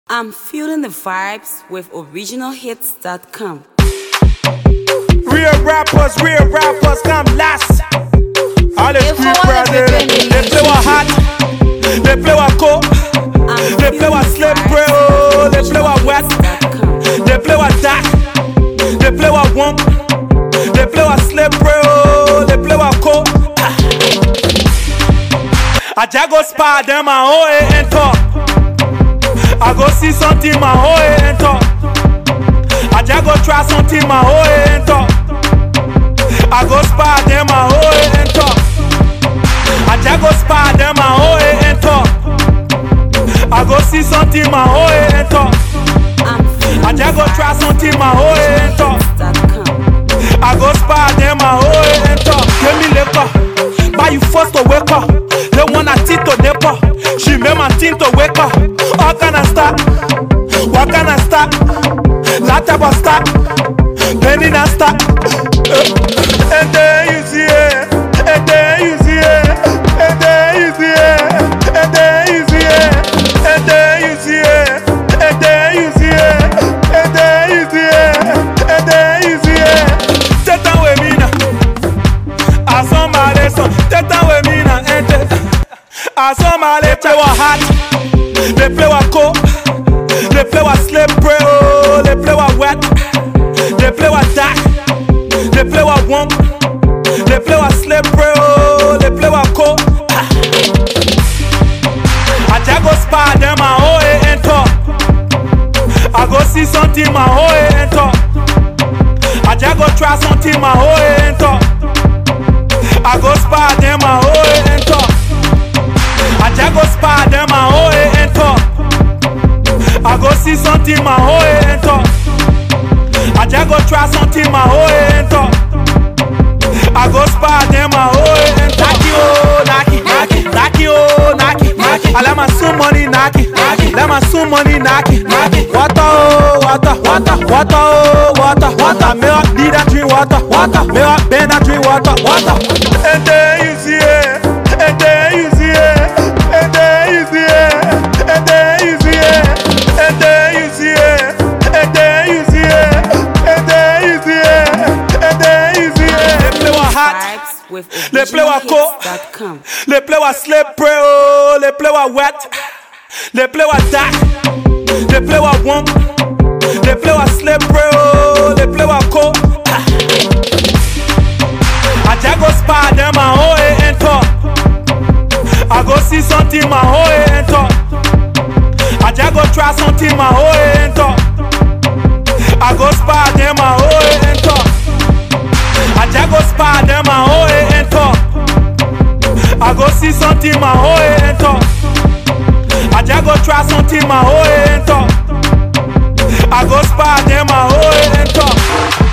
I'm feeling the vibes with originalhits.com. Real rappers come last. All the street brothers, they play what hot, they play what cold, they play what slippery, oh, they play what wet, they play what dark, they play what warm, they play what slippery, oh, they play what cold. I just go spy them my own and talk. I go see something my own and talk. I just go try something my own and talk. I go spy them my own and talk. I just go spy them my own and talk. I go see something my own and talk. I just go try something my own and talk. I go spy them my own and talk. Give me liquor, buy you first to wake up. They want a tea to depot. She made my team to wake up. How can I stop? What can I stop? That type of stop. Penny not stop. And then you see it. And then you see it. And then you see it. And then you see it. And then you see it. And then you see it. And then you see it. And then you see it. Take time with me now. I saw my lesson. Take time with me now. I saw my they play what hot, they play what cold, they play what slippery, oh, they play what wet, they play what dark, they play what warm, they play what slippery, oh, they play what cold. I just go spy them my own and talk. I go see something my own and talk. I just go try something my own and talk. I go spy them my own and talk. I just go spy them my own and talk. I go see something my own and talk. I just go try something my own and talk. I go spy them my own and talk. Naki oh, Naki, Naki, Naki oh, Naki, Naki. I let my soon money Naki, Naki. Let my soon money Naki, Naki. Water oh, water, water, water oh, water, water. May I need that drink water, water. May I bend that drink water, water. And then you see it, and then you see it. And then you see it, and then you see it, and then you see it, and then you see it, and then you see it, and then you see it. They play what hot, they play what cold, they play what slippery, oh, they play what wet, they play what dark, they play what warm, they play what slippery, oh, they play what cold. I just go spy them my own and talk. I go see something my own and talk. I just go try something my own and talk. I go spy them my own and talk. I just go spy them my own and talk. I go see something my own and talk. I just go try something my own and talk. I go spy them my own and talk.